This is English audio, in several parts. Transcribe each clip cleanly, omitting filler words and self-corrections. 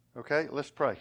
Okay, let's pray.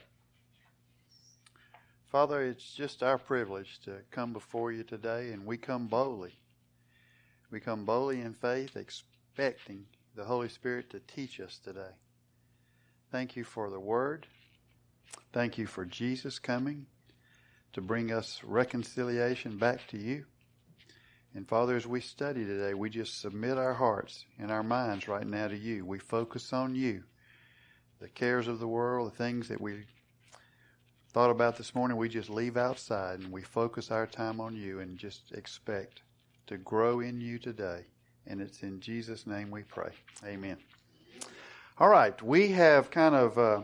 Father, it's just our privilege to come before you today, and we come boldly. We come boldly in faith, expecting the Holy Spirit to teach us today. Thank you for the Word. Thank you for Jesus coming to bring us reconciliation back to you. And Father, as we study today, we just submit our hearts and our minds right now to you. We focus on you. The cares of the world, the things that we thought about this morning, we just leave outside and we focus our time on you and just expect to grow in you today. And it's in Jesus' name we pray. Amen. All right, we have kind of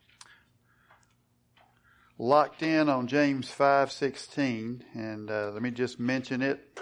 locked in on James 5:16, and let me just mention it.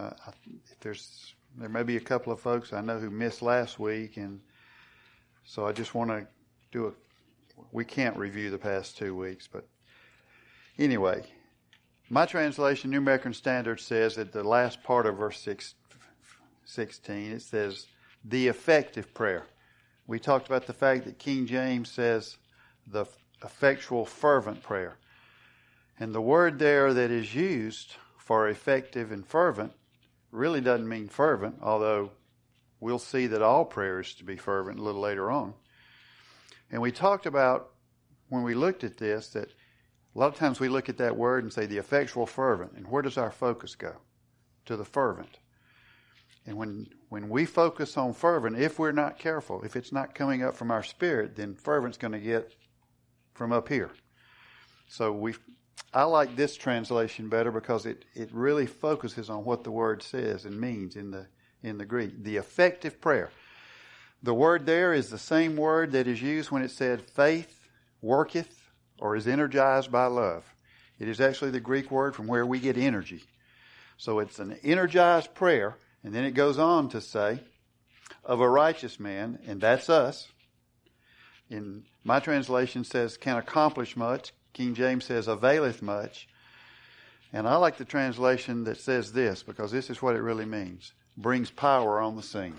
There may be a couple of folks I know who missed last week, and so I just want to we can't review the past 2 weeks, but anyway, my translation, New American Standard, says at the last part of verse 16, it says, the effective prayer. We talked about the fact that King James says the effectual fervent prayer. And the word there that is used for effective and fervent really doesn't mean fervent, although we'll see that all prayer is to be fervent a little later on. And we talked about, when we looked at this, that a lot of times we look at that word and say the effectual fervent. And where does our focus go? To the fervent. And when we focus on fervent, if we're not careful, if it's not coming up from our spirit, then fervent's going to get from up here. So I like this translation better because it really focuses on what the word says and means in the Greek. The effective prayer. The word there is the same word that is used when it said faith worketh or is energized by love. It is actually the Greek word from where we get energy. So it's an energized prayer, and then it goes on to say, of a righteous man, and that's us. In my translation says can accomplish much. King James says availeth much. And I like the translation that says this because this is what it really means. Brings power on the scene.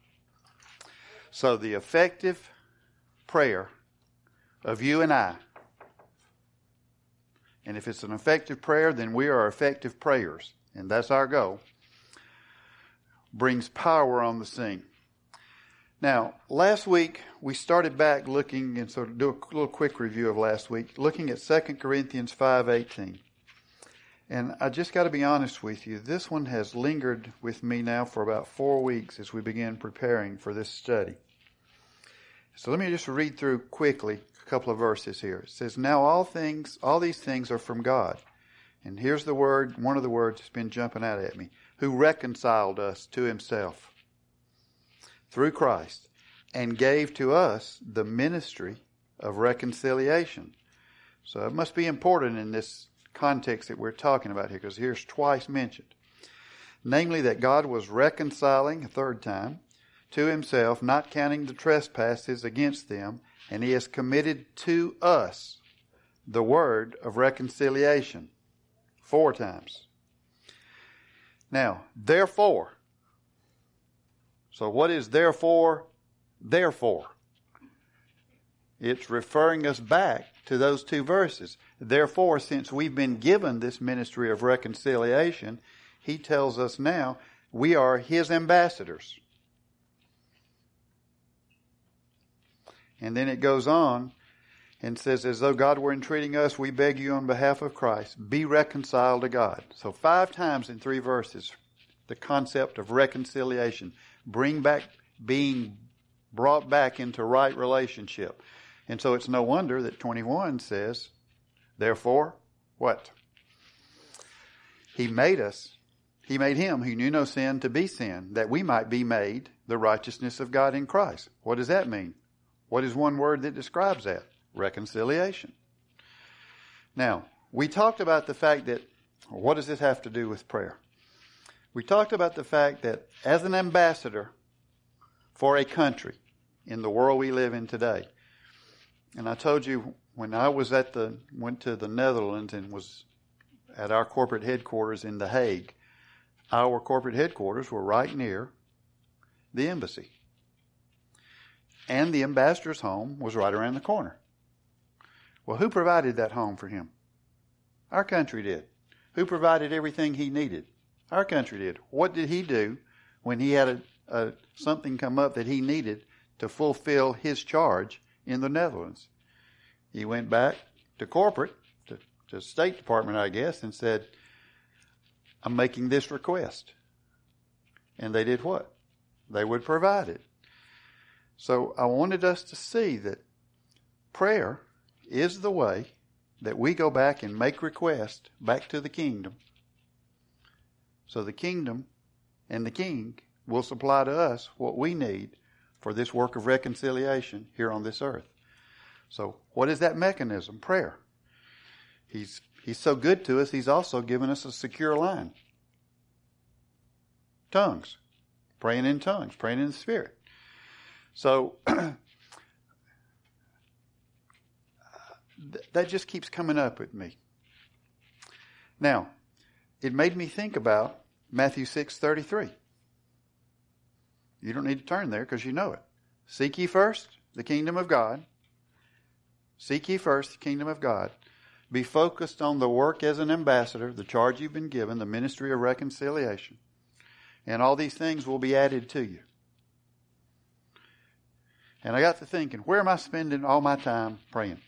So the effective prayer of you and I, and if it's an effective prayer, then we are effective prayers, and that's our goal, brings power on the scene. Now, last week we started back looking, and so to do a little quick review of last week, looking at 2 Corinthians 5:18. And I just got to be honest with you, this one has lingered with me now for about 4 weeks as we began preparing for this study. So let me just read through quickly a couple of verses here. It says, now all these things are from God. And here's the word, one of the words that's been jumping out at me. Who reconciled us to himself through Christ and gave to us the ministry of reconciliation. So it must be important in this context that we're talking about here, because here's twice mentioned. Namely, that God was reconciling a third time to himself, not counting the trespasses against them, and he has committed to us the word of reconciliation 4 times. Now, therefore. So what is therefore? Therefore. It's referring us back to those 2 verses. Therefore, since we've been given this ministry of reconciliation, he tells us now we are his ambassadors. And then it goes on and says, as though God were entreating us, we beg you on behalf of Christ, be reconciled to God. So 5 times in 3 verses, the concept of reconciliation, being brought back into right relationship. And so it's no wonder that 21 says, therefore, what? He made him who knew no sin to be sin, that we might be made the righteousness of God in Christ. What does that mean? What is one word that describes that? Reconciliation. Now, we talked about the fact that, what does this have to do with prayer? We talked about the fact that as an ambassador for a country in the world we live in today, and I told you when I was went to the Netherlands and was at our corporate headquarters in The Hague, our corporate headquarters were right near the embassy. And the ambassador's home was right around the corner. Well, who provided that home for him? Our country did. Who provided everything he needed? Our country did. What did he do when he had something come up that he needed to fulfill his charge in the Netherlands? He went back to corporate, to State Department, I guess, and said, I'm making this request. And they did what? They would provide it. So I wanted us to see that prayer is the way that we go back and make requests back to the kingdom. So the kingdom and the king will supply to us what we need for this work of reconciliation here on this earth. So what is that mechanism? Prayer. He's so good to us, he's also given us a secure line. Tongues. Praying in tongues. Praying in the Spirit. So that just keeps coming up with me. Now, it made me think about Matthew 6:33. You don't need to turn there because you know it. Seek ye first the kingdom of God. Seek ye first the kingdom of God. Be focused on the work as an ambassador, the charge you've been given, the ministry of reconciliation. And all these things will be added to you. And I got to thinking, where am I spending all my time praying?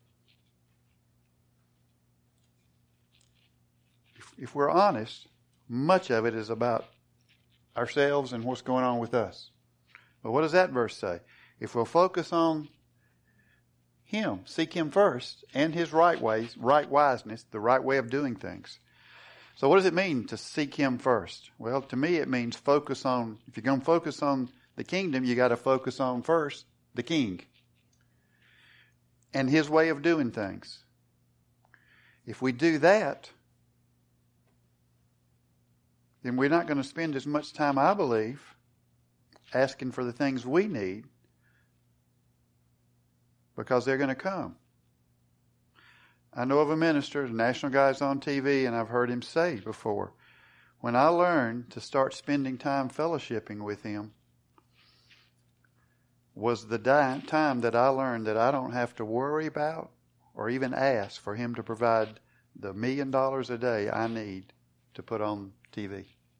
If we're honest, much of it is about ourselves and what's going on with us. But what does that verse say? If we'll focus on Him, seek Him first, and His right ways, right wiseness, the right way of doing things. So what does it mean to seek Him first? Well, to me it means focus on, if you're going to focus on the kingdom, you got to focus on first the King and His way of doing things. If we do that, then we're not going to spend as much time, I believe, asking for the things we need, because they're going to come. I know of a minister, the national guy's on TV, and I've heard him say before, when I learned to start spending time fellowshipping with Him, was the time that I learned that I don't have to worry about or even ask for Him to provide the $1 million a day I need to put on TV.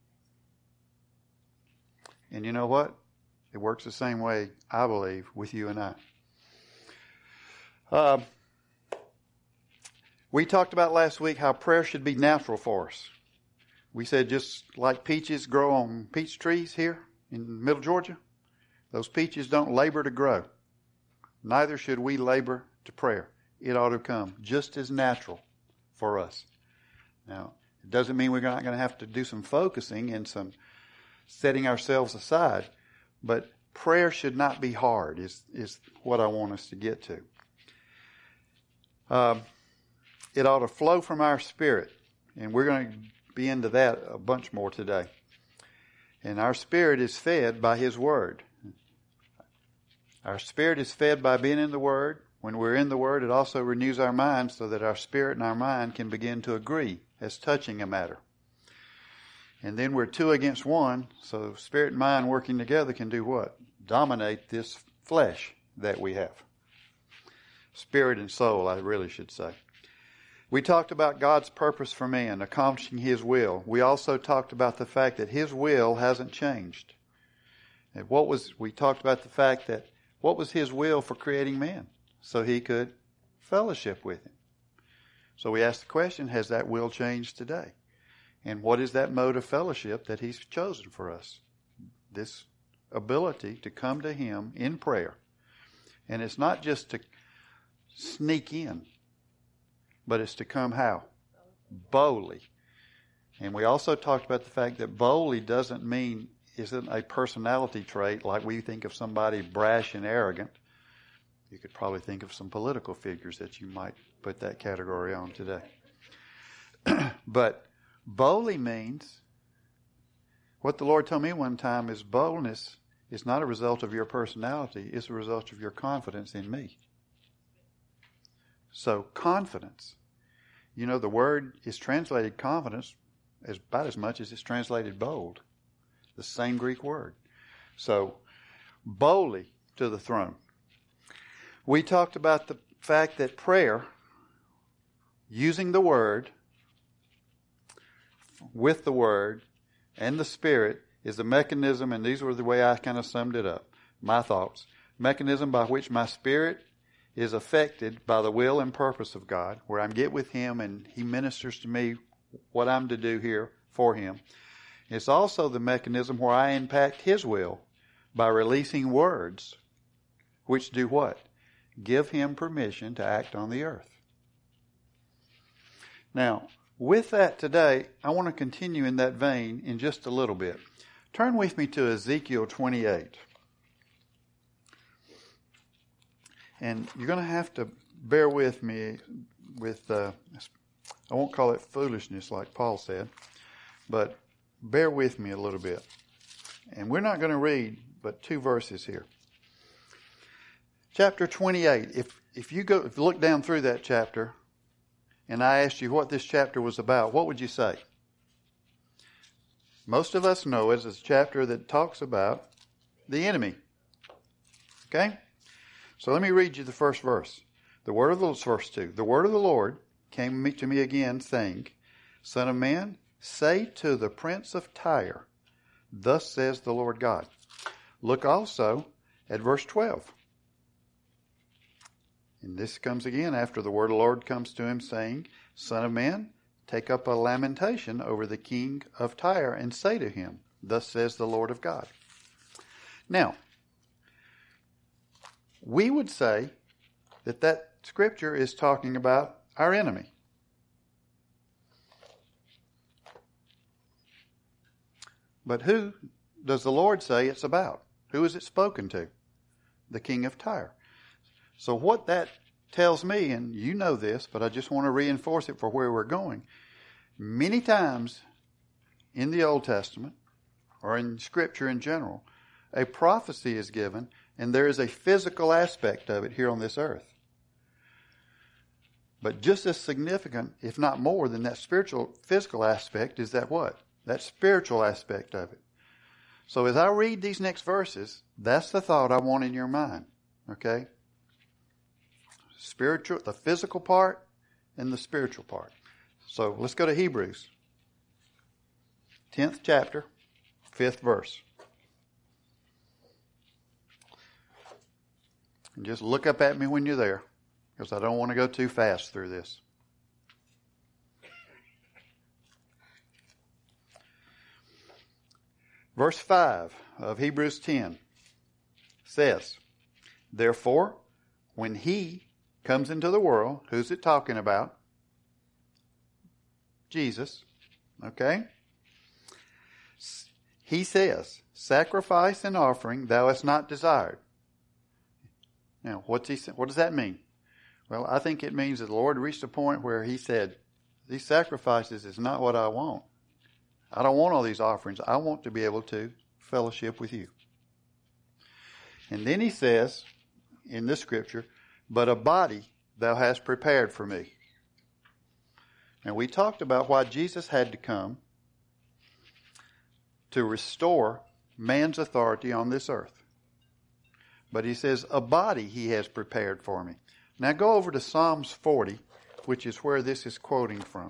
And you know what? It works the same way, I believe, with you and I. We talked about last week how prayer should be natural for us. We said just like peaches grow on peach trees here in Middle Georgia, those peaches don't labor to grow. Neither should we labor to prayer. It ought to come just as natural for us. Now, it doesn't mean we're not going to have to do some focusing and some setting ourselves aside, but prayer should not be hard is what I want us to get to. It ought to flow from our spirit, and we're going to be into that a bunch more today. And our spirit is fed by His Word. Our spirit is fed by being in the Word. When we're in the Word, it also renews our mind so that our spirit and our mind can begin to agree as touching a matter. And then we're two against one, so spirit and mind working together can do what? Dominate this flesh that we have. Spirit and soul, I really should say. We talked about God's purpose for man, accomplishing His will. We also talked about the fact that His will hasn't changed. And we talked about the fact that what was His will for creating man? So He could fellowship with Him. So we asked the question, has that will changed today? And what is that mode of fellowship that He's chosen for us? This ability to come to Him in prayer. And it's not just to sneak in, but it's to come how? Boldly. And we also talked about the fact that boldly isn't a personality trait like we think of somebody brash and arrogant. You could probably think of some political figures that you might put that category on today. But boldly means, what the Lord told me one time is boldness is not a result of your personality, it's a result of your confidence in me. So confidence. You know, the word is translated confidence about as much as it's translated bold. The same Greek word. So, boldly to the throne. We talked about the fact that prayer using the Word, with the Word, and the Spirit is the mechanism, and these were the way I kind of summed it up, my thoughts. Mechanism by which my spirit is affected by the will and purpose of God, where I get with Him and He ministers to me what I'm to do here for Him. It's also the mechanism where I impact His will by releasing words which do what? Give Him permission to act on the earth. Now, with that today, I want to continue in that vein in just a little bit. Turn with me to Ezekiel 28. And you're going to have to bear with me with, I won't call it foolishness like Paul said, but bear with me a little bit. And we're not going to read but 2 verses here. Chapter 28, if you look down through that chapter, and I asked you what this chapter was about, what would you say? Most of us know it as a chapter that talks about the enemy. Okay? So let me read you the first verse. Verse 2. The word of the Lord came to me again, saying, Son of man, say to the prince of Tyre, Thus says the Lord God. Look also at verse 12. And this comes again after the word of the Lord comes to him, saying, Son of man, take up a lamentation over the king of Tyre, and say to him, Thus says the Lord of God. Now, we would say that scripture is talking about our enemy. But who does the Lord say it's about? Who is it spoken to? The king of Tyre. So what that tells me, and you know this, but I just want to reinforce it for where we're going. Many times in the Old Testament, or in Scripture in general, a prophecy is given, and there is a physical aspect of it here on this earth. But just as significant, if not more, than that physical aspect is that what? That spiritual aspect of it. So as I read these next verses, that's the thought I want in your mind. Okay? Spiritual, the physical part and the spiritual part. So let's go to Hebrews. 10th chapter, 5th verse. And just look up at me when you're there, because I don't want to go too fast through this. Verse 5 of Hebrews 10 says, Therefore, when He comes into the world, who's it talking about? Jesus. Okay? He says, Sacrifice and offering thou hast not desired. Now, what does that mean? Well, I think it means that the Lord reached a point where He said, these sacrifices is not what I want. I don't want all these offerings. I want to be able to fellowship with you. And then He says, in this scripture, But a body thou hast prepared for me. And we talked about why Jesus had to come to restore man's authority on this earth. But He says, a body He has prepared for me. Now go over to Psalms 40, which is where this is quoting from.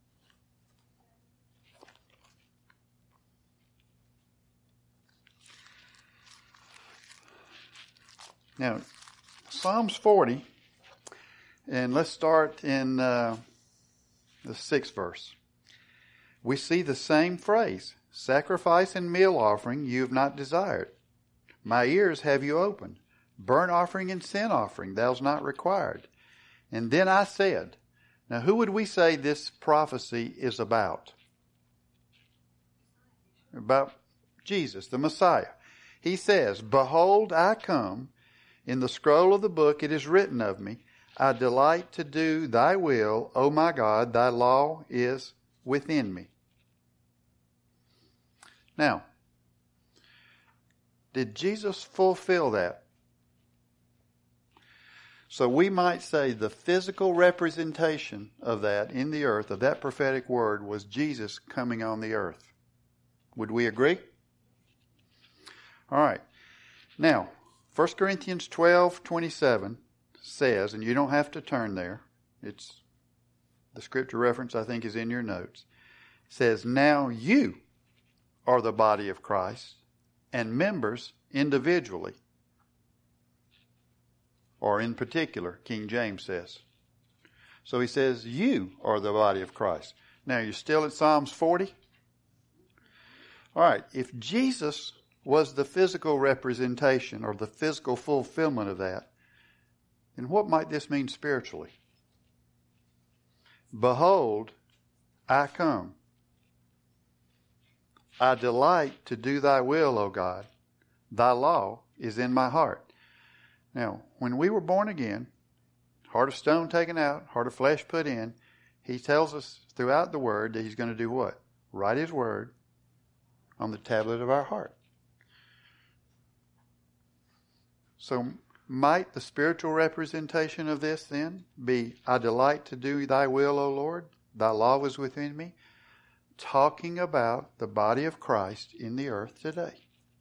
Now, Psalms 40, and let's start in the 6th verse. We see the same phrase, Sacrifice and meal offering you have not desired. My ears have you opened. Burnt offering and sin offering thou hast not required. And then I said, now who would we say this prophecy is about? About Jesus, the Messiah. He says, Behold, I come. In the scroll of the book it is written of me, I delight to do thy will, O my God, thy law is within me. Now, did Jesus fulfill that? So we might say the physical representation of that in the earth, of that prophetic word, was Jesus coming on the earth. Would we agree? All right. Now, 1 Corinthians 12:27 says, and you don't have to turn there, it's the scripture reference I think is in your notes, says, now you are the body of Christ and members individually. Or in particular, King James says. So he says, you are the body of Christ. Now, you're still at Psalms 40? All right, if Jesus was the physical representation or the physical fulfillment of that, then what might this mean spiritually? Behold, I come. I delight to do thy will, O God. Thy law is in my heart. Now, when we were born again, heart of stone taken out, heart of flesh put in, he tells us throughout the word that he's going to do what? Write his word on the tablet of our heart. So might the spiritual representation of this then be, I delight to do thy will, O Lord, thy law is within me, talking about the body of Christ in the earth today.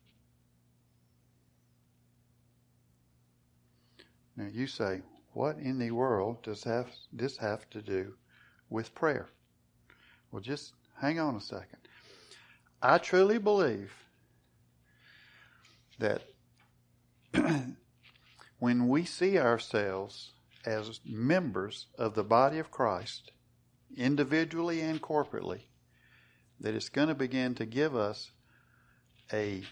Now you say, what in the world does this have to do with prayer? Well, just hang on a second. I truly believe that when we see ourselves as members of the body of Christ, individually and corporately, that it's going to begin to give us a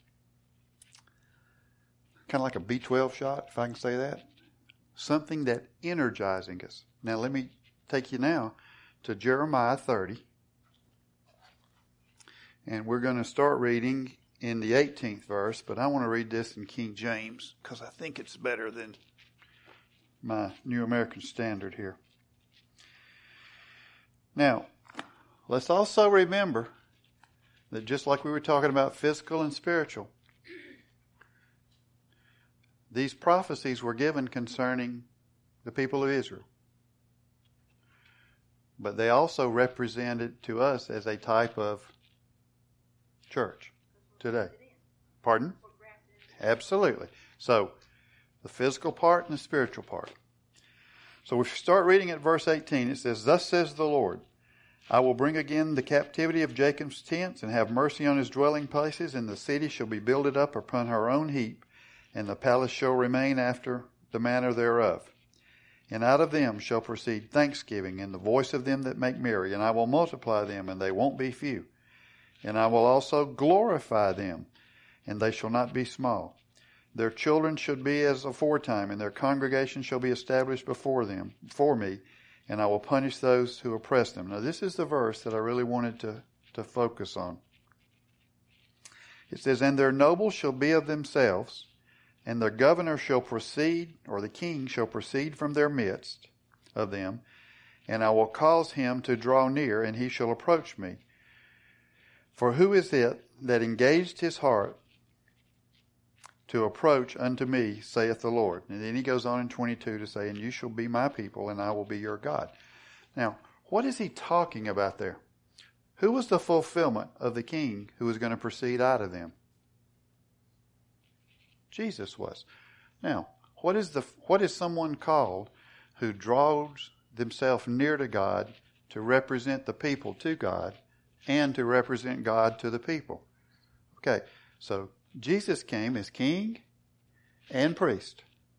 kind of like a B12 shot, if I can say that. Something that energizing us. Now let me take you now to Jeremiah 30. And we're going to start reading in the 18th verse, but I want to read this in King James because I think it's better than my New American Standard here. Now, let's also remember that just like we were talking about physical and spiritual, these prophecies were given concerning the people of Israel. But they also represented to us as a type of church today. Pardon? Absolutely. So, the physical part and the spiritual part. So if you start reading at verse 18, it says, Thus says the Lord, I will bring again the captivity of Jacob's tents and have mercy on his dwelling places, and the city shall be builded up upon her own heap, and the palace shall remain after the manner thereof. And out of them shall proceed thanksgiving and the voice of them that make merry, and I will multiply them, and they won't be few. And I will also glorify them, and they shall not be small. Their children should be as aforetime, and their congregation shall be established before me, and I will punish those who oppress them. Now this is the verse that I really wanted to focus on. It says, And their nobles shall be of themselves, and their governor shall proceed, or the king shall proceed from their midst of them, and I will cause him to draw near, and he shall approach me. For who is it that engaged his heart to approach unto me, saith the Lord? And then he goes on in 22 to say, And you shall be my people, and I will be your God. Now, what is he talking about there? Who was the fulfillment of the king who was going to proceed out of them? Jesus was. Now, what is someone called who draws themselves near to God to represent the people to God and to represent God to the people? Okay, so Jesus came as king and priest.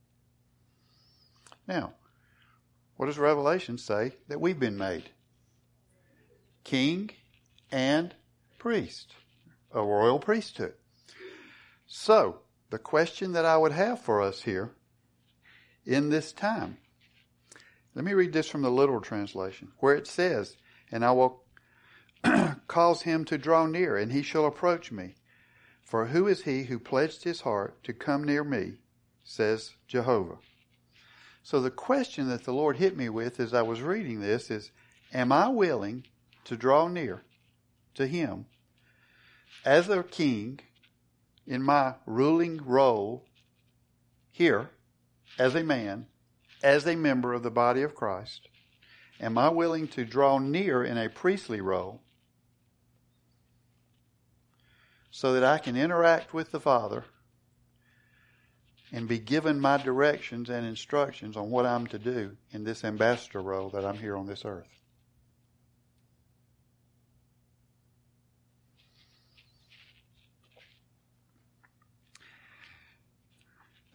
Now, what does Revelation say that we've been made? King and priest, a royal priesthood. So, the question that I would have for us here in this time, let me read this from the literal translation, where it says, And I will cause him to draw near, and he shall approach me. For who is he who pledged his heart to come near me, says Jehovah. So the question that the Lord hit me with as I was reading this is, am I willing to draw near to him as a king in my ruling role here as a man, as a member of the body of Christ? Am I willing to draw near in a priestly role so that I can interact with the Father and be given my directions and instructions on what I'm to do in this ambassador role that I'm here on this earth?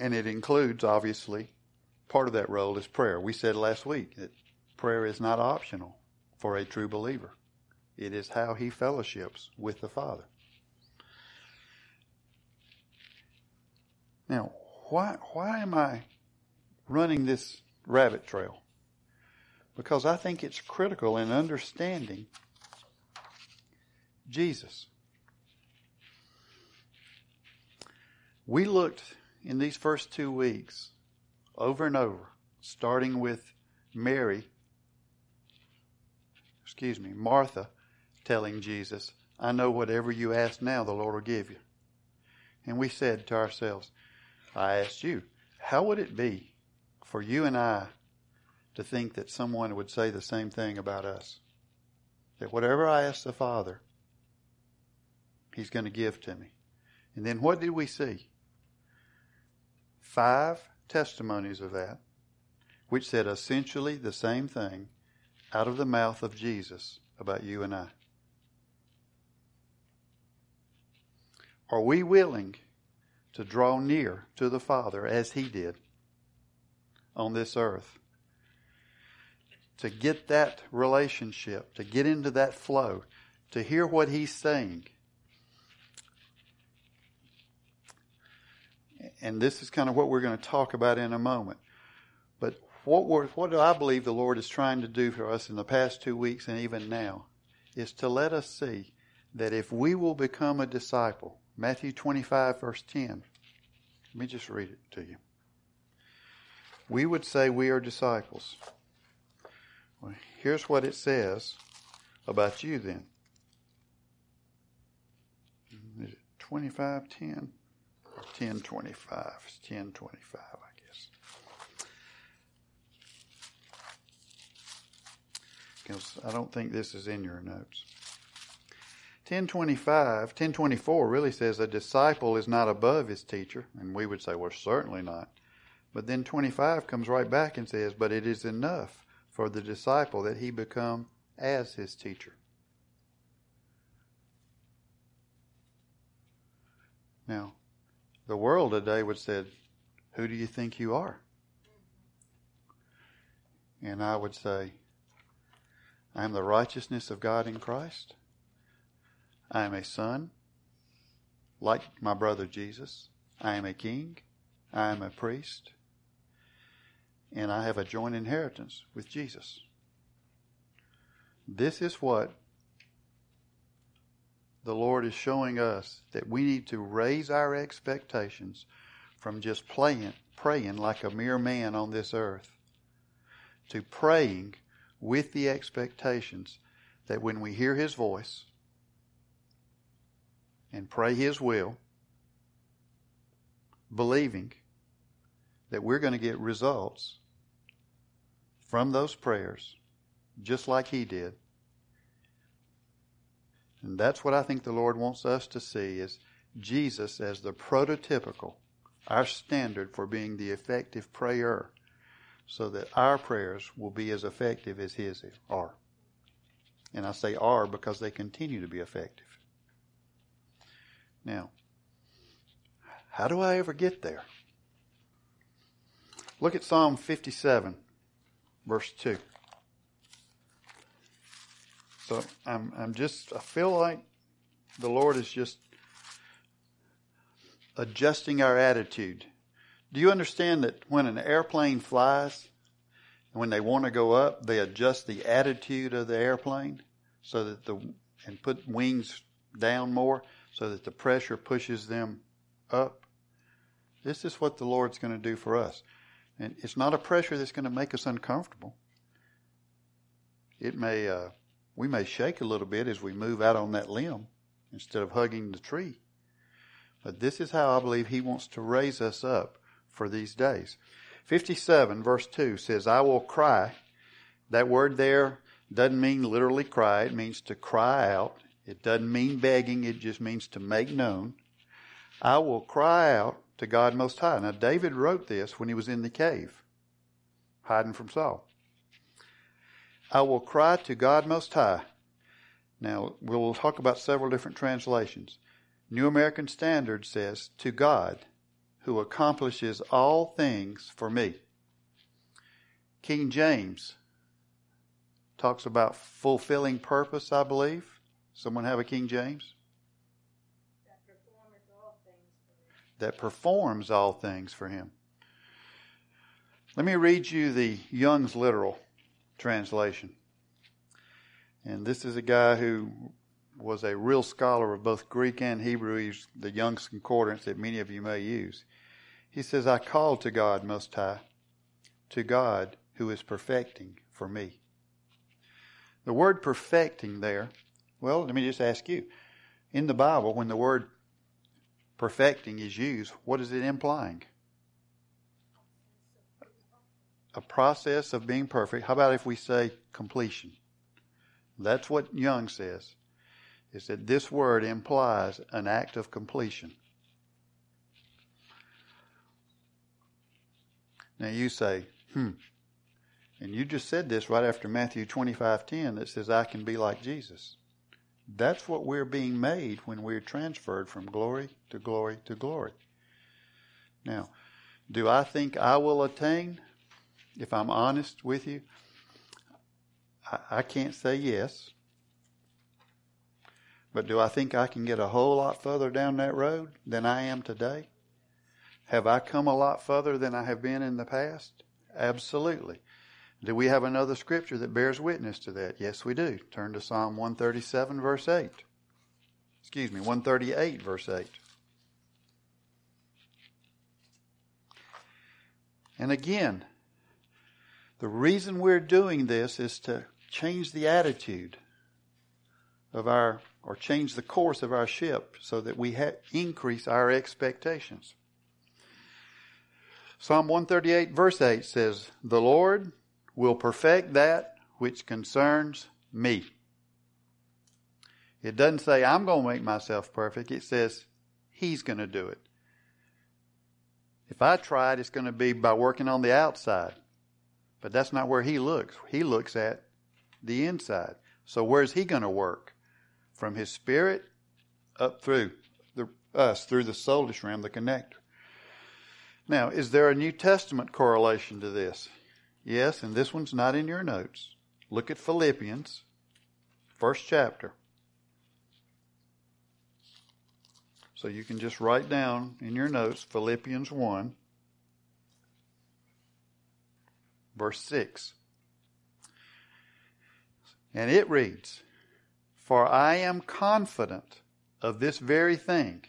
And it includes, obviously, part of that role is prayer. We said last week that prayer is not optional for a true believer. It is how he fellowships with the Father. Now, why am I running this rabbit trail? Because I think it's critical in understanding Jesus. We looked in these first 2 weeks over and over, starting with Martha telling Jesus, I know whatever you ask now, the Lord will give you. And we said to ourselves, I asked you, how would it be for you and I to think that someone would say the same thing about us? That whatever I ask the Father, He's going to give to me. And then what did we see? 5 testimonies of that, which said essentially the same thing out of the mouth of Jesus about you and I. Are we willing to draw near to the Father as He did on this earth? To get that relationship, to get into that flow, to hear what He's saying. And this is kind of what we're going to talk about in a moment. But what do I believe the Lord is trying to do for us in the past 2 weeks and even now is to let us see that if we will become a disciple, Matthew 25 verse 10, let me just read it to you. We would say we are disciples. Well, here's what it says about you then. Is it 25:10 or 10:25? It's 10:25, I guess. Because I don't think this is in your notes. 10:24 really says a disciple is not above his teacher. And we would say, well, certainly not. But then 25 comes right back and says, but it is enough for the disciple that he become as his teacher. Now, the world today would say, who do you think you are? And I would say, I am the righteousness of God in Christ. I am a son, like my brother Jesus. I am a king. I am a priest. And I have a joint inheritance with Jesus. This is what the Lord is showing us, that we need to raise our expectations from just praying like a mere man on this earth, to praying with the expectations that when we hear His voice and pray His will, believing that we're going to get results from those prayers, just like He did. And that's what I think the Lord wants us to see, is Jesus as the prototypical, our standard for being the effective prayer, so that our prayers will be as effective as His are. And I say are because they continue to be effective. Now, how do I ever get there? Look at Psalm 57, verse 2. So I feel like the Lord is just adjusting our attitude. Do you understand that when an airplane flies, when they want to go up, they adjust the attitude of the airplane so that and put wings down more so that the pressure pushes them up? This is what the Lord's going to do for us. And it's not a pressure that's going to make us uncomfortable. We may shake a little bit as we move out on that limb instead of hugging the tree. But this is how I believe He wants to raise us up for these days. 57 verse 2 says, I will cry. That word there doesn't mean literally cry. It means to cry out. It doesn't mean begging. It just means to make known. I will cry out to God Most High. Now, David wrote this when he was in the cave, hiding from Saul. I will cry to God Most High. Now, we'll talk about several different translations. New American Standard says, to God who accomplishes all things for me. King James talks about fulfilling purpose, I believe. Someone have a King James? That performs all things for him. Let me read you the Young's literal translation. And this is a guy who was a real scholar of both Greek and Hebrew. He's the Young's Concordance that many of you may use. He says, I call to God Most High, to God who is perfecting for me. The word perfecting there, well, let me just ask you. In the Bible, when the word perfecting is used, what is it implying? A process of being perfect. How about if we say completion? That's what Young says, is that this word implies an act of completion. Now you say, and you just said this right after Matthew 25:10 that says, I can be like Jesus. That's what we're being made when we're transferred from glory to glory to glory. Now, do I think I will attain? If I'm honest with you, I can't say yes. But do I think I can get a whole lot further down that road than I am today? Have I come a lot further than I have been in the past? Absolutely. Do we have another scripture that bears witness to that? Yes, we do. Turn to Psalm 137, verse 8. 138, verse 8. And again, the reason we're doing this is to change the attitude of or change the course of our ship so that we increase our expectations. Psalm 138, verse 8 says, the Lord will perfect that which concerns me. It doesn't say I'm going to make myself perfect. It says He's going to do it. If I try it, it's going to be by working on the outside. But that's not where He looks. He looks at the inside. So where's He going to work? From His Spirit up through us, through the soulish realm, the connector. Now, is there a New Testament correlation to this? Yes, and this one's not in your notes. Look at Philippians, first chapter. So you can just write down in your notes Philippians 1, verse 6. And it reads, for I am confident of this very thing.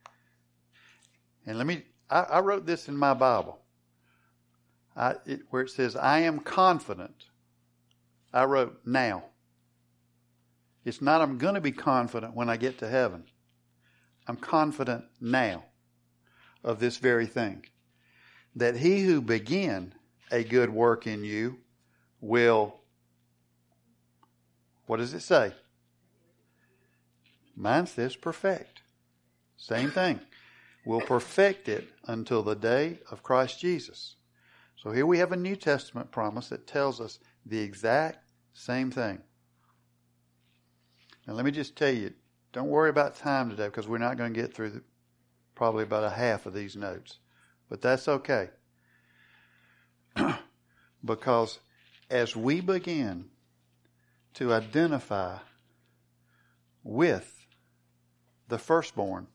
And I wrote this in my Bible. Where it says, I am confident. I wrote now. It's not I'm going to be confident when I get to heaven. I'm confident now of this very thing. That He who began a good work in you will, what does it say? Mine says perfect. Same thing. Will perfect it until the day of Christ Jesus. So here we have a New Testament promise that tells us the exact same thing. Now let me just tell you, don't worry about time today because we're not going to get through probably about a half of these notes. But that's okay. Because as we begin to identify with the firstborn,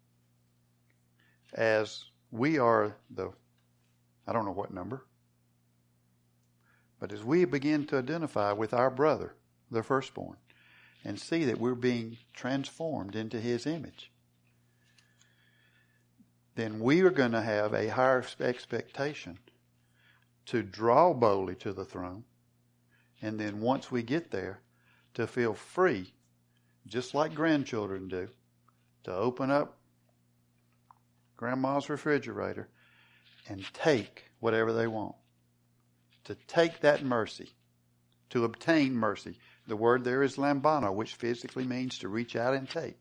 as we are I don't know what number, but as we begin to identify with our brother, the firstborn, and see that we're being transformed into His image, then we are going to have a higher expectation to draw boldly to the throne, and then once we get there, to feel free, just like grandchildren do, to open up Grandma's refrigerator and take whatever they want. To take that mercy. To obtain mercy. The word there is lambano, which physically means to reach out and take.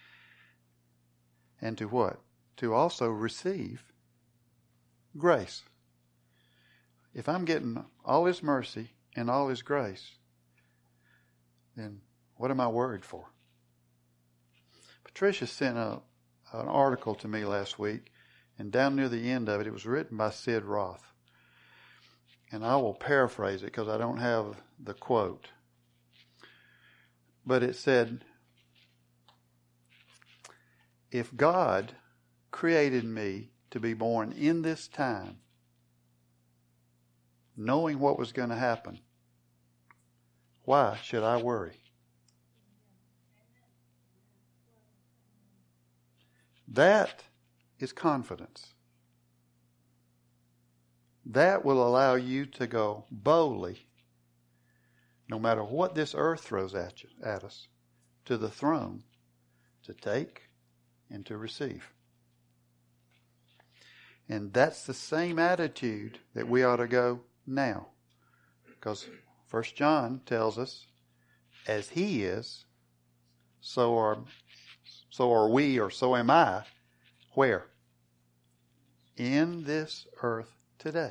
And to what? To also receive grace. If I'm getting all His mercy and all His grace, then what am I worried for? Patricia sent an article to me last week, And down near the end of it, it was written by Sid Roth. And I will paraphrase it because I don't have the quote. But it said, if God created me to be born in this time, knowing what was going to happen, why should I worry? That is confidence. That will allow you to go boldly, no matter what this earth throws at us, to the throne to take and to receive. And that's the same attitude that we ought to go now. Because 1 John tells us, as He is, so are we, or so am I. Where? In this earth today.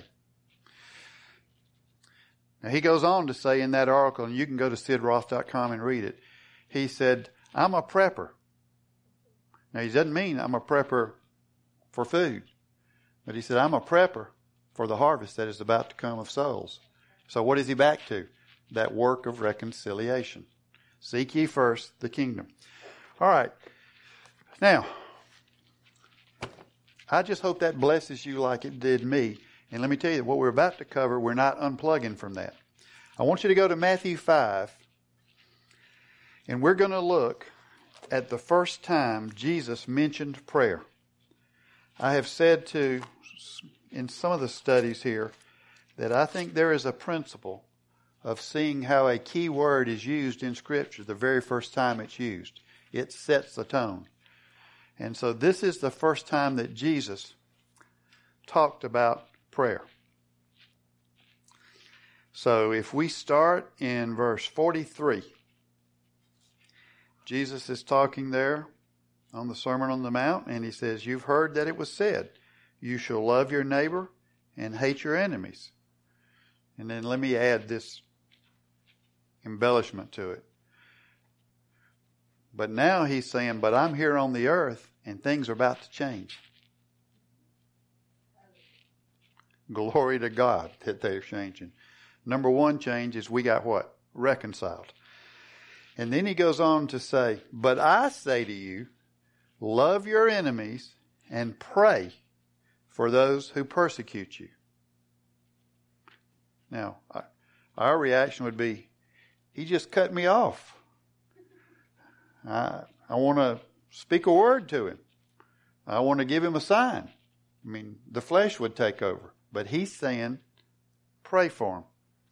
Now he goes on to say in that article, and you can go to sidroth.com and read it. He said, I'm a prepper. Now he doesn't mean I'm a prepper for food. But he said, I'm a prepper for the harvest that is about to come of souls. So what is he back to? That work of reconciliation. Seek ye first the kingdom. All right. Now, I just hope that blesses you like it did me. And let me tell you, what we're about to cover, we're not unplugging from that. I want you to go to Matthew 5. And we're going to look at the first time Jesus mentioned prayer. I have said in some of the studies here that I think there is a principle of seeing how a key word is used in Scripture the very first time it's used. It sets the tone. And so this is the first time that Jesus talked about prayer. So if we start in verse 43, Jesus is talking there on the Sermon on the Mount, and he says, you've heard that it was said, you shall love your neighbor and hate your enemies. And then let me add this embellishment to it. But now he's saying, but I'm here on the earth and things are about to change. Glory to God that they're changing. Number one change is we got what? Reconciled. And then he goes on to say, but I say to you, love your enemies and pray for those who persecute you. Now, our reaction would be, he just cut me off. I want to speak a word to him. I want to give him a sign. I mean, the flesh would take over. But he's saying, pray for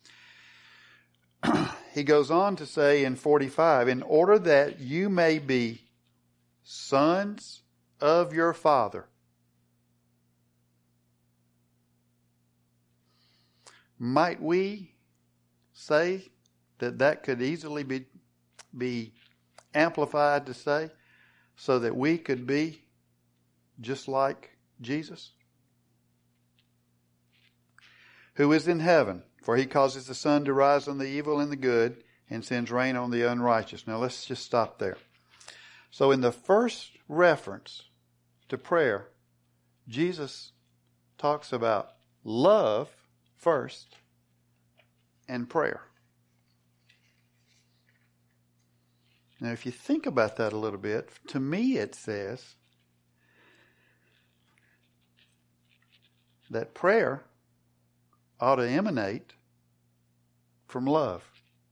him. He goes on to say in 45, in order that you may be sons of your Father. Might we say that could easily be amplified to say, so that we could be just like Jesus? Who is in heaven, for he causes the sun to rise on the evil and the good, and sends rain on the unrighteous. Now let's just stop there. So in the first reference to prayer, Jesus talks about love first and prayer. Now if you think about that a little bit, to me it says that prayer ought to emanate from love.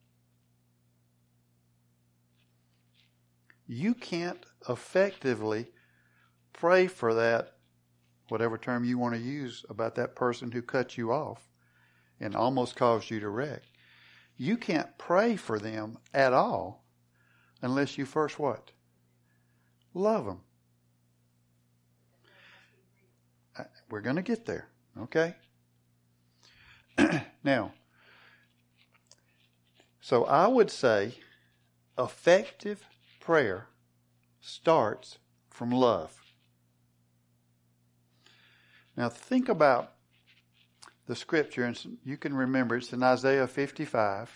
You can't effectively pray for that, whatever term you want to use about that person who cut you off and almost caused you to wreck. You can't pray for them at all unless you first what? Love them. We're going to get there, okay? Now, so I would say effective prayer starts from love. Now think about the scripture, and you can remember it's in Isaiah 55,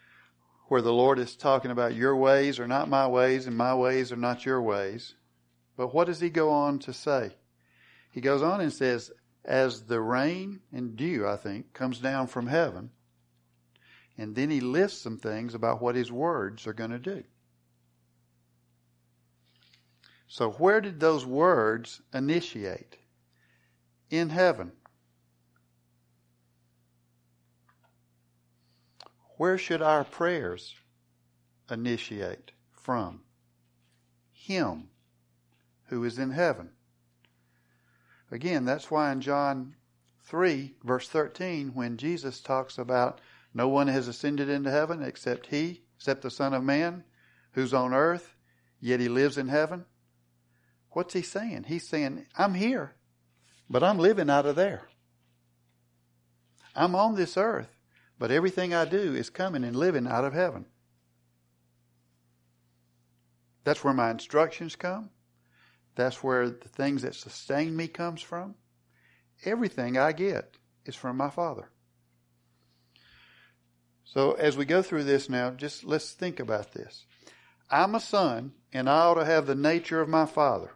where the Lord is talking about your ways are not my ways and my ways are not your ways. But what does he go on to say? He goes on and says, as the rain and dew, I think, comes down from heaven, and then he lists some things about what his words are going to do. So where did those words initiate? In heaven. Where should our prayers initiate from? Him who is in heaven. Again, that's why in John 3, verse 13, when Jesus talks about no one has ascended into heaven except the Son of Man, who's on earth, yet he lives in heaven. What's he saying? He's saying, I'm here, but I'm living out of there. I'm on this earth, but everything I do is coming and living out of heaven. That's where my instructions come. That's where the things that sustain me comes from. Everything I get is from my Father. So as we go through this now, just let's think about this. I'm a son, and I ought to have the nature of my Father.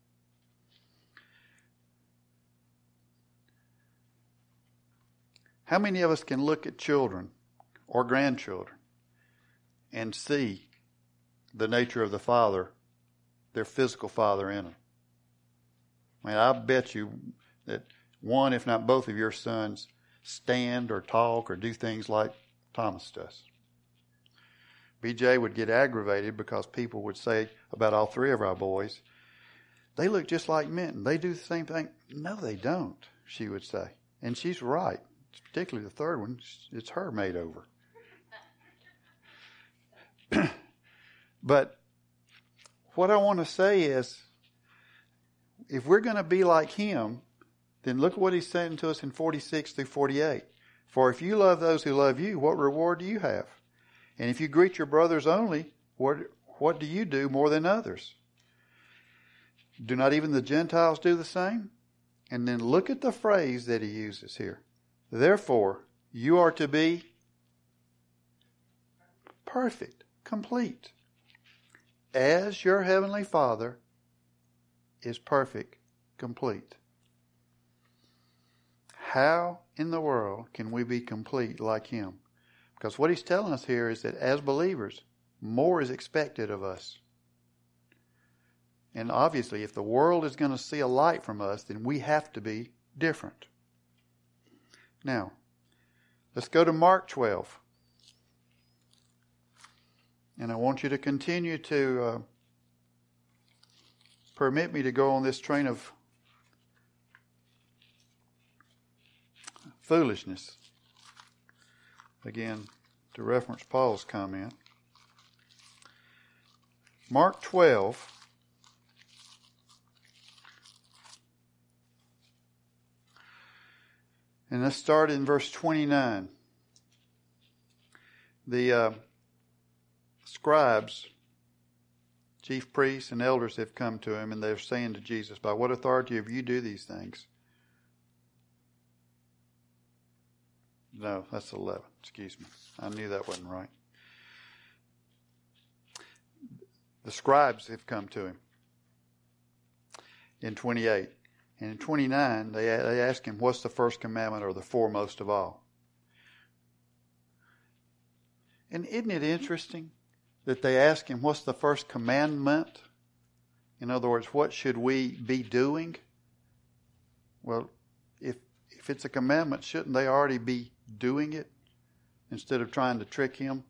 How many of us can look at children or grandchildren and see the nature of the Father, their physical father in them? I mean, I bet you that one, if not both of your sons stand or talk or do things like Thomas does. BJ would get aggravated because people would say about all three of our boys, they look just like Minton. They do the same thing. No, they don't, she would say. And she's right. Particularly the third one, it's her made over. But what I want to say is, if we're going to be like him, then look at what he's saying to us in 46 through 48. For if you love those who love you, what reward do you have? And if you greet your brothers only, what do you do more than others? Do not even the Gentiles do the same? And then look at the phrase that he uses here. Therefore, you are to be perfect, complete, as your heavenly Father is perfect, complete. How in the world can we be complete like him? Because what he's telling us here is that as believers, more is expected of us. And obviously, if the world is going to see a light from us, then we have to be different. Now, let's go to Mark 12. And I want you to continue to permit me to go on this train of foolishness. Again, to reference Paul's comment. Mark 12. And let's start in verse 29. The scribes, chief priests, and elders have come to him, and they're saying to Jesus, by what authority have you do these things? No, that's 11. Excuse me. I knew that wasn't right. The scribes have come to him in 28. And in 29, they ask him, what's the first commandment or the foremost of all? And isn't it interesting that they ask him, what's the first commandment? In other words, what should we be doing? Well, if it's a commandment, shouldn't they already be doing it instead of trying to trick him?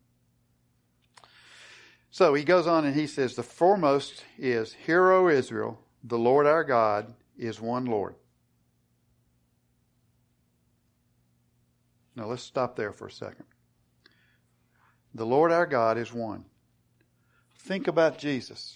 So he goes on and he says, the foremost is, Hear, O Israel, the Lord our God is one Lord. Now let's stop there for a second. The Lord our God is one. Think about Jesus.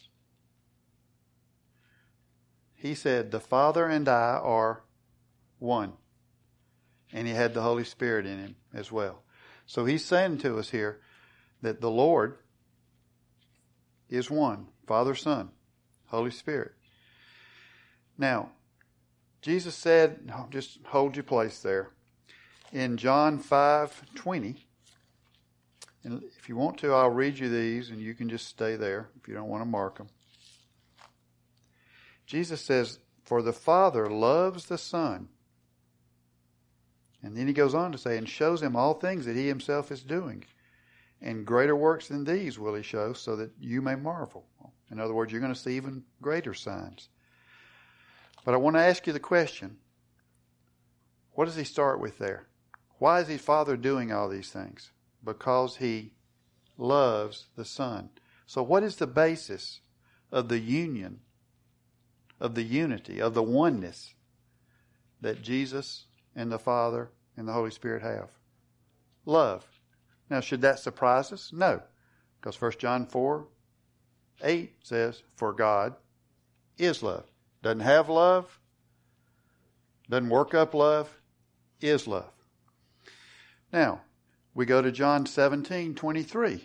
He said, the Father and I are one. And he had the Holy Spirit in him as well. So he's saying to us here that the Lord is one. Father, Son, Holy Spirit. Now, Jesus said, just hold your place there. In John 5:20, and if you want to, I'll read you these and you can just stay there if you don't want to mark them. Jesus says, for the Father loves the Son. And then he goes on to say, and shows him all things that he himself is doing. And greater works than these will he show, so that you may marvel. In other words, you're going to see even greater signs. But I want to ask you the question, what does he start with there? Why is his Father doing all these things? Because he loves the Son. So what is the basis of the union, of the unity, of the oneness that Jesus and the Father and the Holy Spirit have? Love. Now, should that surprise us? No. Because 1 John 4:8 says, for God is love. Doesn't have love, doesn't work up love, is love. Now, we go to John 17:23.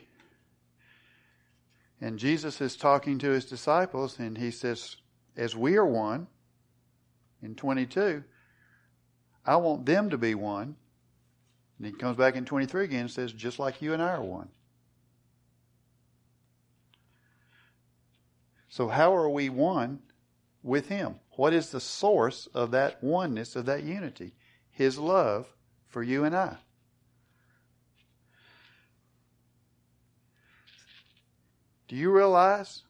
And Jesus is talking to his disciples, and he says, as we are one, in 22, I want them to be one. And he comes back in 23 again and says, just like you and I are one. So how are we one with him? What is the source of that oneness, of that unity? His love for you and I. Do you realize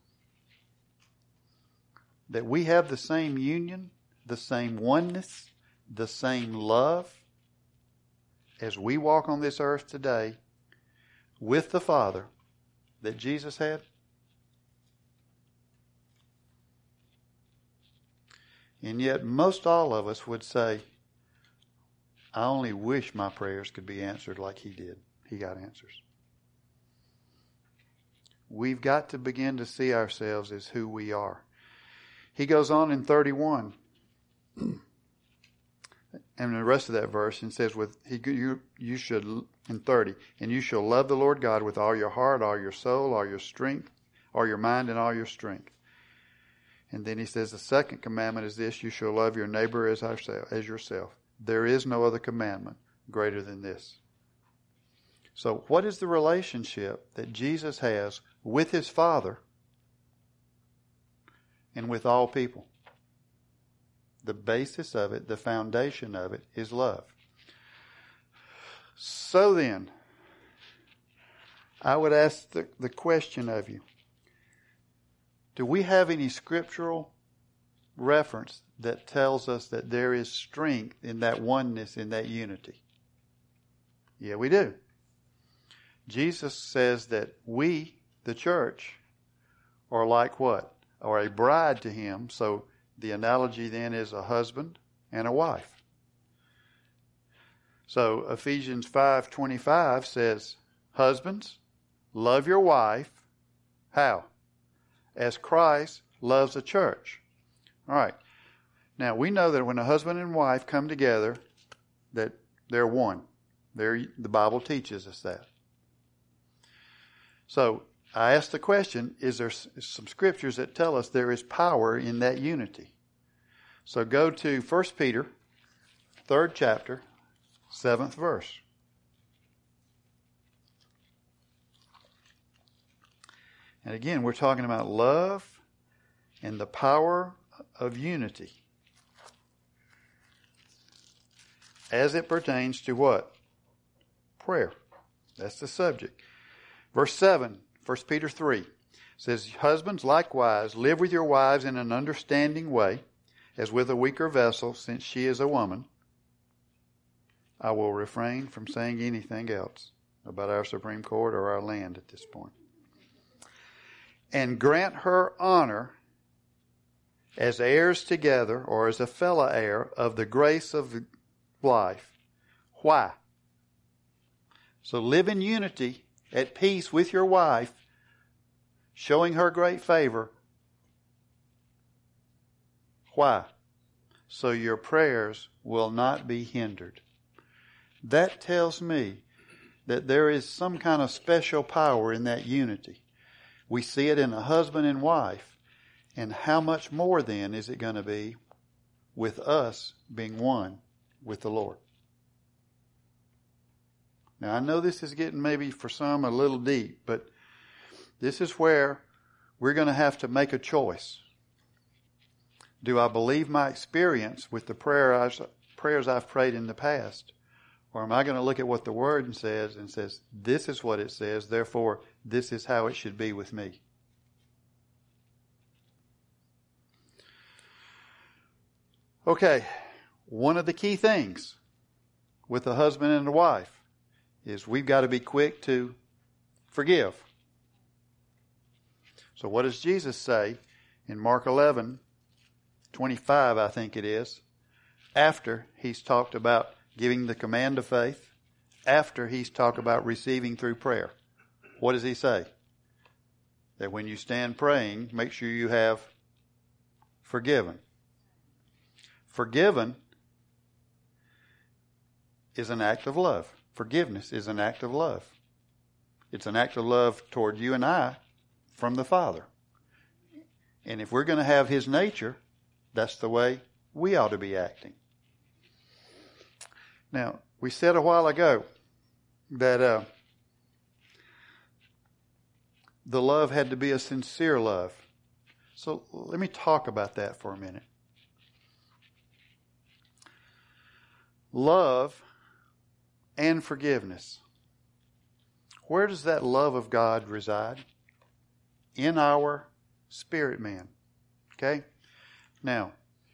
that we have the same union, the same oneness, the same love as we walk on this earth today with the Father that Jesus had? And yet most all of us would say, I only wish my prayers could be answered like he did. He got answers. We've got to begin to see ourselves as who we are. He goes on in 31, and the rest of that verse, and says, you should, in 30, and you shall love the Lord God with all your heart, all your soul, all your strength, all your mind, and all your strength. And then he says, the second commandment is this, you shall love your neighbor as yourself. There is no other commandment greater than this. So what is the relationship that Jesus has with his Father and with all people? The basis of it, the foundation of it, is love. So then, I would ask the question of you, do we have any scriptural reference that tells us that there is strength in that oneness, in that unity? Yeah, we do. Jesus says that we, the church, are like what? Are a bride to him. So the analogy then is a husband and a wife. So Ephesians 5:25 says, husbands, love your wife. How? As Christ loves the church. All right. Now, we know that when a husband and wife come together, that they're one. The Bible teaches us that. So, I ask the question, is there some scriptures that tell us there is power in that unity? So, go to 1 Peter, 3rd chapter, 7th verse. And again, we're talking about love and the power of unity as it pertains to what? Prayer. That's the subject. Verse 7, 1 Peter 3 says, husbands, likewise, live with your wives in an understanding way, as with a weaker vessel, since she is a woman. I will refrain from saying anything else about our Supreme Court or our land at this point. And grant her honor as heirs together, or as a fellow heir of the grace of life. Why? So live in unity, at peace with your wife, showing her great favor. Why? So your prayers will not be hindered. That tells me that there is some kind of special power in that unity. We see it in a husband and wife. And how much more then is it going to be with us being one with the Lord? Now, I know this is getting maybe for some a little deep, but this is where we're going to have to make a choice. Do I believe my experience with the prayers I've prayed in the past? Or am I going to look at what the Word says and says, this is what it says, therefore this is how it should be with me? Okay, one of the key things with a husband and a wife is we've got to be quick to forgive. So what does Jesus say in Mark 11:25, I think it is, after he's talked about giving the command of faith, after he's talked about receiving through prayer? What does he say? That when you stand praying, make sure you have forgiven. Forgiven is an act of love. Forgiveness is an act of love. It's an act of love toward you and I from the Father. And if we're going to have His nature, that's the way we ought to be acting. Now, we said a while ago that the love had to be a sincere love. So let me talk about that for a minute. Love and forgiveness. Where does that love of God reside? In our spirit man. Okay? Now,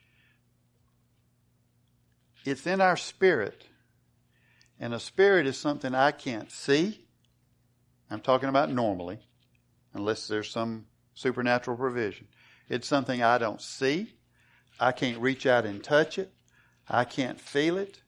it's in our spirit. And a spirit is something I can't see. I'm talking about normally, unless there's some supernatural provision. It's something I don't see. I can't reach out and touch it. I can't feel it.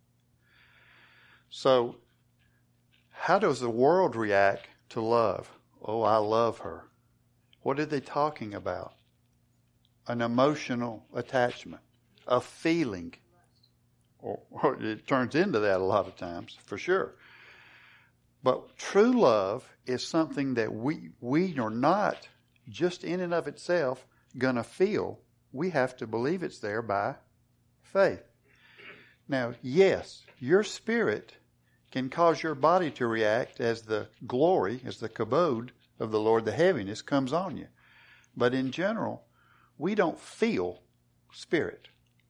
So, how does the world react to love? Oh, I love her. What are they talking about? An emotional attachment, a feeling. Or it turns into that a lot of times, for sure. But true love is something that we are not just in and of itself going to feel. We have to believe it's there by faith. Now, yes, your spirit can cause your body to react as the glory, as the kabod of the Lord, the heaviness comes on you. But in general, we don't feel spirit.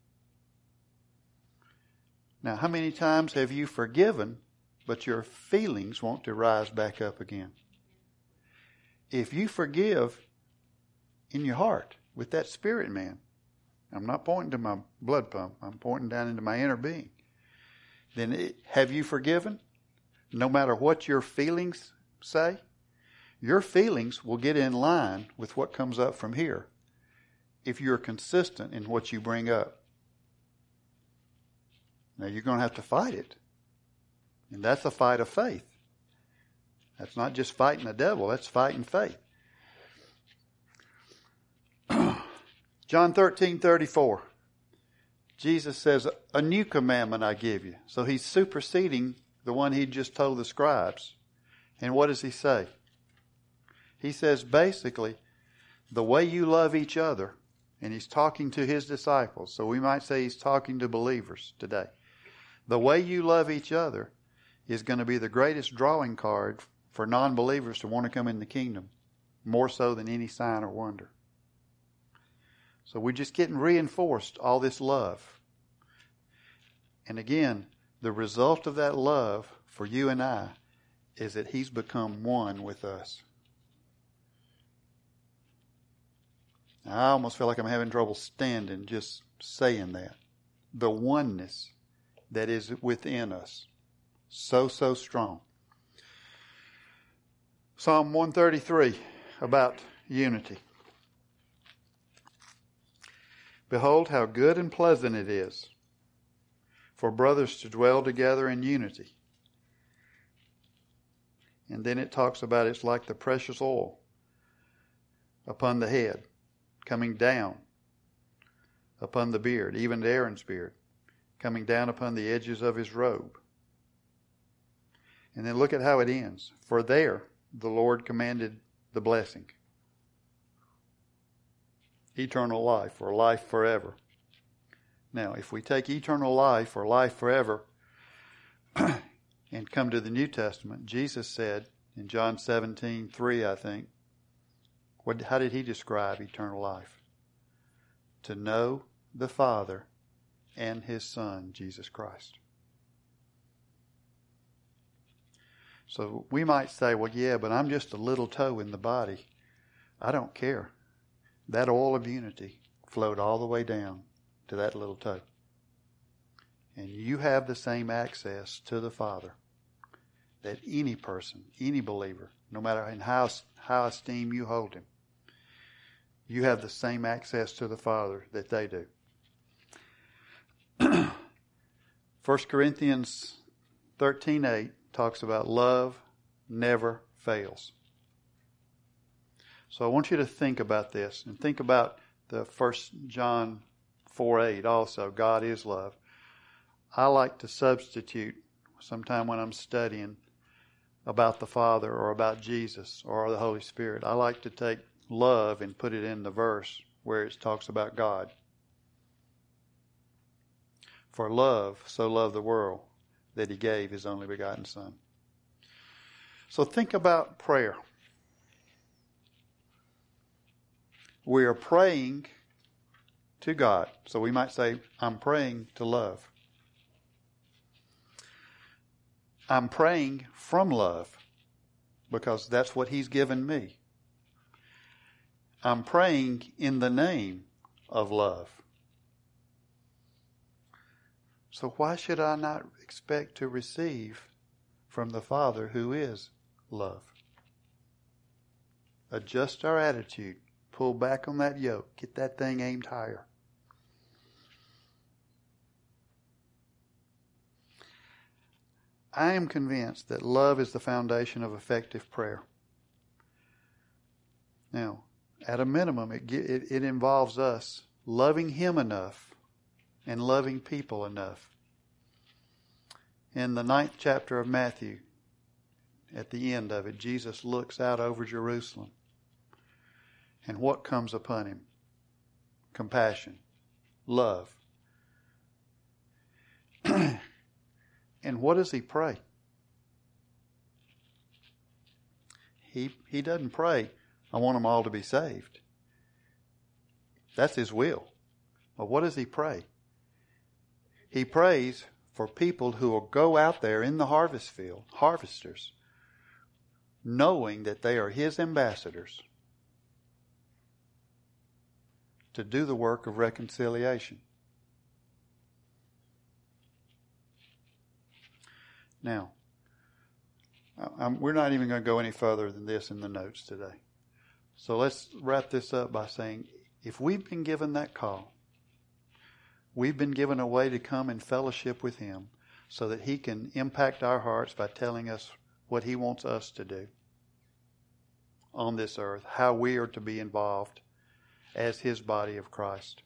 Now, how many times have you forgiven, but your feelings want to rise back up again? If you forgive in your heart with that spirit man, I'm not pointing to my blood pump, I'm pointing down into my inner being. Then have you forgiven? No matter what your feelings say, your feelings will get in line with what comes up from here if you're consistent in what you bring up. Now you're going to have to fight it. And that's a fight of faith. That's not just fighting the devil, that's fighting faith. John 13:34. Jesus says, a new commandment I give you. So he's superseding the one he just told the scribes. And what does he say? He says basically, the way you love each other, and he's talking to his disciples, so we might say he's talking to believers today. The way you love each other is going to be the greatest drawing card for non-believers to want to come in the kingdom, more so than any sign or wonder. So we're just getting reinforced all this love. And again, the result of that love for you and I is that He's become one with us. Now, I almost feel like I'm having trouble standing just saying that. The oneness that is within us. So strong. Psalm 133 about unity. Behold, how good and pleasant it is for brothers to dwell together in unity. And then it talks about it's like the precious oil upon the head, coming down upon the beard, even to Aaron's beard, coming down upon the edges of his robe. And then look at how it ends. For there the Lord commanded the blessing. Eternal life, or life forever. Now, if we take eternal life, or life forever, and come to the New Testament, Jesus said in John 17:3, I think, how did He describe eternal life? to know the Father and His Son, Jesus Christ. So we might say, well, yeah, but I'm just a little toe in the body. I don't care. That oil of unity flowed all the way down to that little toe. And you have the same access to the Father that any person, any believer, no matter in how esteem you hold him, you have the same access to the Father that they do. 1 Corinthians 13:8 talks about love never fails. So I want you to think about this and think about the 1 John 4:8 also. God is love. I like to substitute sometime when I'm studying about the Father or about Jesus or the Holy Spirit. I like to take love and put it in the verse where it talks about God. For love so loved the world that He gave His only begotten Son. So think about prayer. We are praying to God. So we might say, I'm praying to love. I'm praying from love because that's what He's given me. I'm praying in the name of love. So why should I not expect to receive from the Father who is love? Adjust our attitude. Pull back on that yoke. Get that thing aimed higher. I am convinced that love is the foundation of effective prayer. Now, at a minimum, it involves us loving Him enough and loving people enough. In the 9th chapter of Matthew, at the end of it, Jesus looks out over Jerusalem. And what comes upon Him? Compassion, love. And what does He pray? He doesn't pray, I want them all to be saved. That's His will. But what does He pray? He prays for people who will go out there in the harvest field, harvesters, knowing that they are His ambassadors to do the work of reconciliation. Now, we're not even going to go any further than this in the notes today. So let's wrap this up by saying, if we've been given that call, we've been given a way to come and fellowship with Him so that He can impact our hearts by telling us what He wants us to do on this earth, how we are to be involved as His body of Christ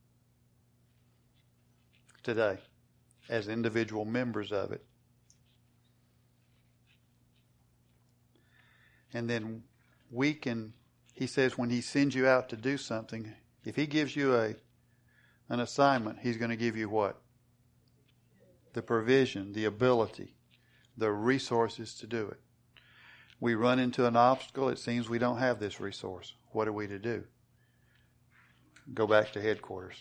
today, as individual members of it. And then we can, He says when He sends you out to do something, if He gives you an assignment, He's going to give you what? The provision, the ability, the resources to do it. We run into an obstacle, it seems we don't have this resource. What are we to do? Go back to headquarters.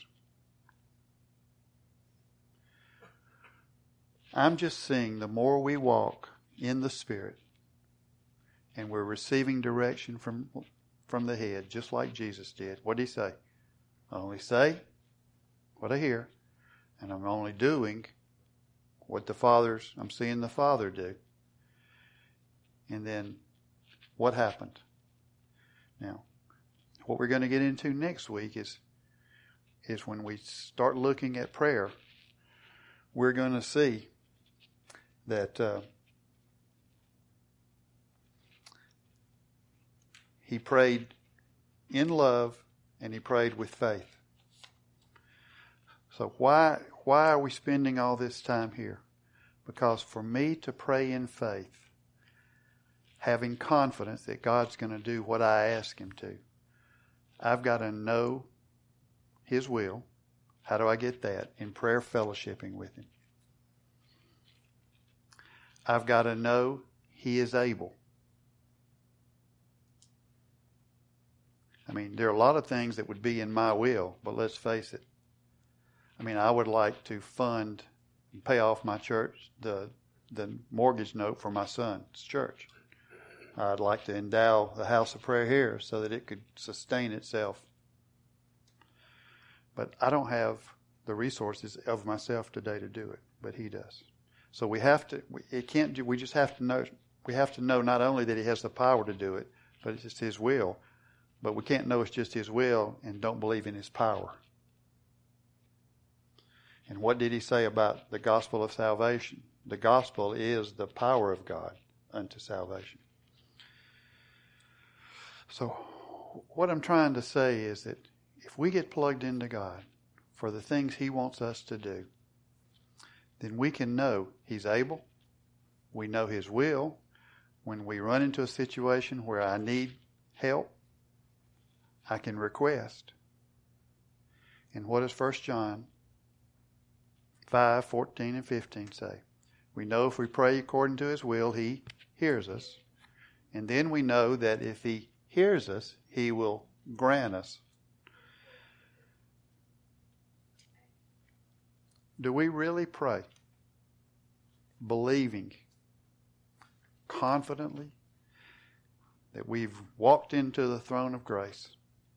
I'm just seeing the more we walk in the Spirit and we're receiving direction from the head, just like Jesus did. What did He say? I only say what I hear, and I'm only doing what I'm seeing the Father do. And then what happened? Now, what we're going to get into next week is when we start looking at prayer, we're going to see that He prayed in love and He prayed with faith. So why are we spending all this time here? Because for me to pray in faith, having confidence that God's going to do what I ask Him to, I've got to know His will. How do I get that? In prayer fellowshipping with Him. I've got to know He is able. mean, there are a lot of things that would be in my will, but let's face it. I mean, I would like to fund and pay off my church, the mortgage note for my son's church. I'd like to endow the house of prayer here so that it could sustain itself. But I don't have the resources of myself today to do it, but he does. So we just have to know, we have to know not only that he has the power to do it, but it's just his will. But we can't know it's just his will and don't believe in his power. And what did he say about the gospel of salvation? The gospel is the power of God unto salvation. So what I'm trying to say is that if we get plugged into God for the things he wants us to do, then we can know he's able. We know his will. When we run into a situation where I need help, I can request. And what does 1 John 5:14 and 15 say? We know if we pray according to his will, he hears us. And then we know that if he hears us, he will grant us. Do we really pray believing confidently that we've walked into the throne of grace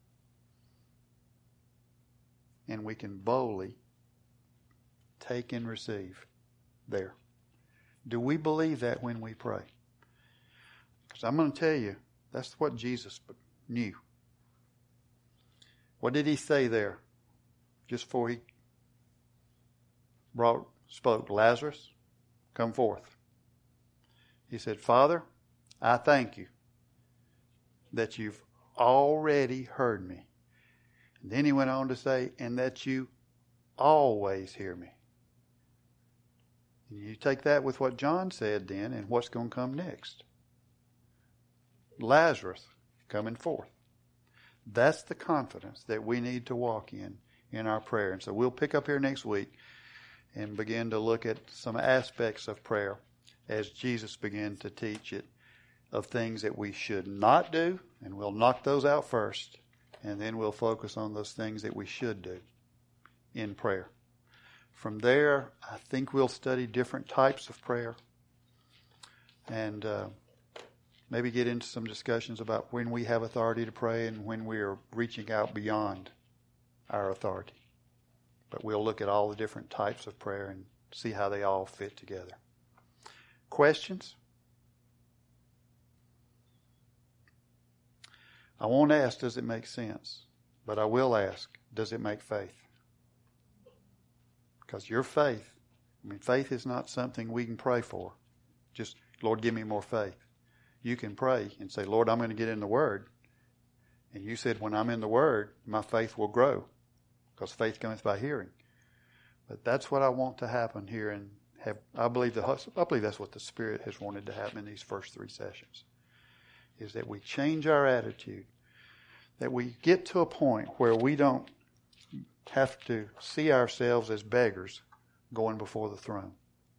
and we can boldly take and receive there? Do we believe that when we pray? Because I'm going to tell you, that's what Jesus knew. What did he say there just before he spoke? Lazarus, come forth. He said, Father, I thank you that you've already heard me. And then he went on to say, and that you always hear me. And you take that with what John said then and what's going to come next. Lazarus coming forth. That's the confidence that we need to walk in our prayer. And so we'll pick up here next week and begin to look at some aspects of prayer as Jesus began to teach it, of things that we should not do, and we'll knock those out first, and then we'll focus on those things that we should do in prayer. From there, I think we'll study different types of prayer and maybe get into some discussions about when we have authority to pray and when we are reaching out beyond our authority. But we'll look at all the different types of prayer and see how they all fit together. Questions? I won't ask, does it make sense? But I will ask, does it make faith? Because your faith, faith is not something we can pray for. Just, Lord, give me more faith. You can pray and say, Lord, I'm going to get in the Word. And you said, when I'm in the Word, my faith will grow. Because faith cometh by hearing. But that's what I want to happen here. And I believe that's what the Spirit has wanted to happen in these first 3 sessions. Is that we change our attitude. That we get to a point where we don't have to see ourselves as beggars going before the throne.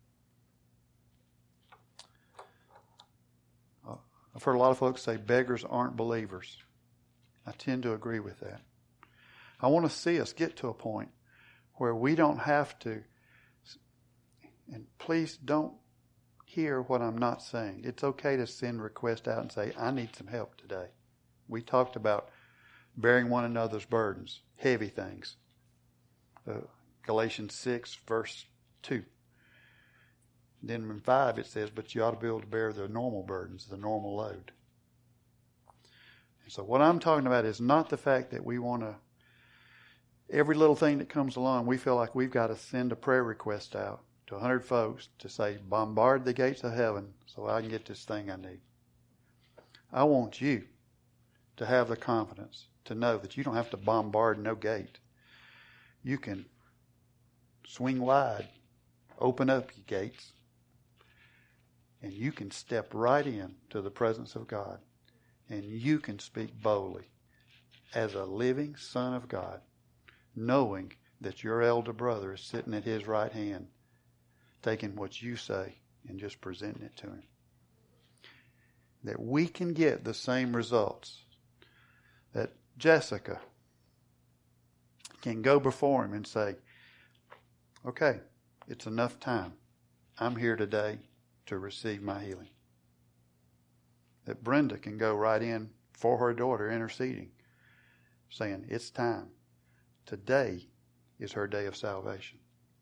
I've heard a lot of folks say beggars aren't believers. I tend to agree with that. I want to see us get to a point where we don't have to, and please don't hear what I'm not saying. It's okay to send requests out and say, I need some help today. We talked about bearing one another's burdens, heavy things. Galatians 6, verse 2. Then in 5 it says, but you ought to be able to bear the normal burdens, the normal load. And so what I'm talking about is not the fact that we want to, every little thing that comes along, we feel like we've got to send a prayer request out to 100 folks to say, bombard the gates of heaven so I can get this thing I need. I want you to have the confidence to know that you don't have to bombard no gate. You can swing wide, open up your gates, and you can step right in to the presence of God, and you can speak boldly as a living son of God, knowing that your elder brother is sitting at his right hand, taking what you say and just presenting it to him. That we can get the same results that Jessica can go before him and say, okay, it's enough time. I'm here today to receive my healing. That Brenda can go right in for her daughter interceding, saying, it's time. Today is her day of salvation.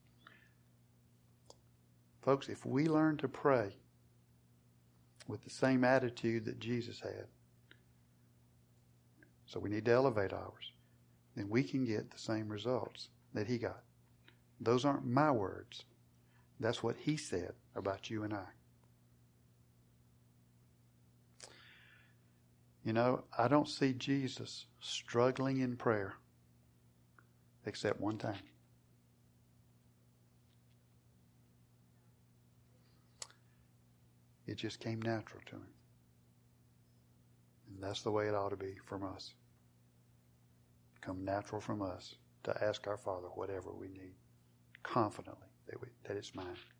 Folks, if we learn to pray with the same attitude that Jesus had, so we need to elevate ours, then we can get the same results that he got. Those aren't my words. That's what he said about you and I. You know, I don't see Jesus struggling in prayer except one time. It just came natural to him. And that's the way it ought to be from us. Come natural from us to ask our Father whatever we need, confidently that it's mine.